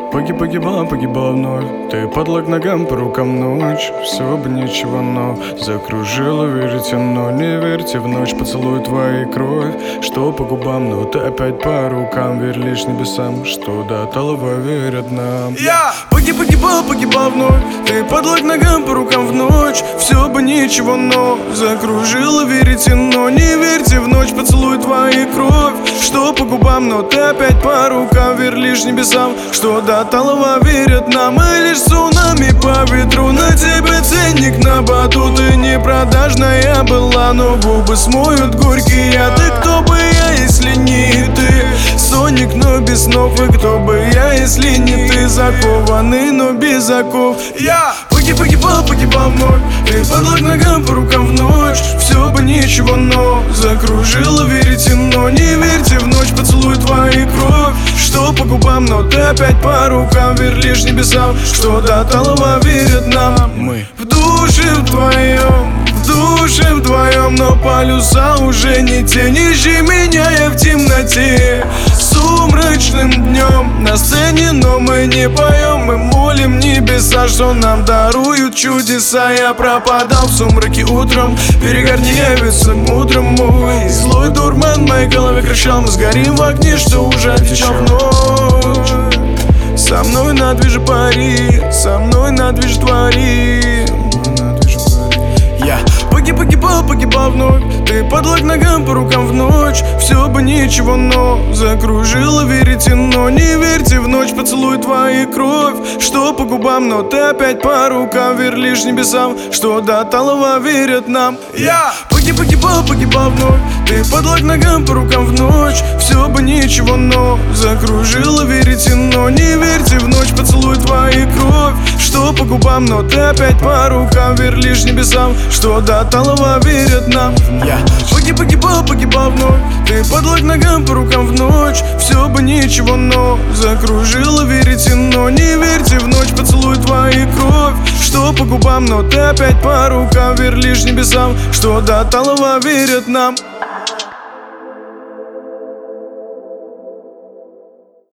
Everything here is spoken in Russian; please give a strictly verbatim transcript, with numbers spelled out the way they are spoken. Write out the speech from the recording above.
Погиб, погибал, погибал вновь. Ты подлог ногам, по рукам ночь. Все бы ничего, но закружила, верите, но не верьте в ночь. Поцелуй твоей кровь, что по губам, но ты опять по рукам. Верь лишь небесам, что до талого верят нам. Я погиб, погибал, погибал вновь. Ты подлог ногам, по рукам в ночь. Все бы ничего, но закружила, верите, но не верьте в ночь. Поцелуй твоей кровь, что по губам, но ты опять по рукам. Верь лишь небесам, что до талого верят нам. И лишь цунами по ветру. На тебе ценник на батут. Ты не продажная была, но губы смоют горький яд. И кто бы я, если не ты? Соник, но без снов. И кто бы я, если не ты? Закованный, но без оков. Я погиб, погибал, погибал вновь. Ты подлог ногам, по рукам в ночь. Все бы ничего, но закружила, верите, но не верьте в ночь. Поцелуй твоей кровь, что по губам, но ты опять по рукам. Верь лишь небесам, что до талого верят нам. Мы в душе вдвоем, в душе вдвоем, но полюса уже не те. Не ищи меня, я в темноте сумрачным днем на сцене, но мы не поем. Мы молим небеса, что нам даруют чудеса. Я пропадал в сумраке утром, перегорни, явится мудрым мой. Злой дурман в моей голове кричал: мы сгорим в огне, что уже отвечал в ночь. Со мной на движе пари, со мной на движе твори. Я погиб, погибал, погибал вновь. Ты подлог ногам, по рукам в ночь. Все бы ничего, но закружила, верите, но не верьте в ночь. Поцелуй твоей кровь, что по губам, но ты опять по рукам. Верь лишь небесам, что до талого верят нам. Я погиб, погибал, погибал вновь. Ты подлог ногам, по рукам в ночь. Все бы ничего, но закружила, верите, но не верьте в ночь. Поцелуй твоей кровь, что по губам, но ты опять по рукам. Верь лишь небесам, что до талого верят нам. Я погиб, погибал, погибал вновь. Ты подлог ногам, по рукам в ночь. Все бы ничего, но закружила, верите, но не верьте в ночь. Поцелуй твоей кровь, что по губам, но ты опять по рукам. Верь лишь небесам, что до талого верят нам.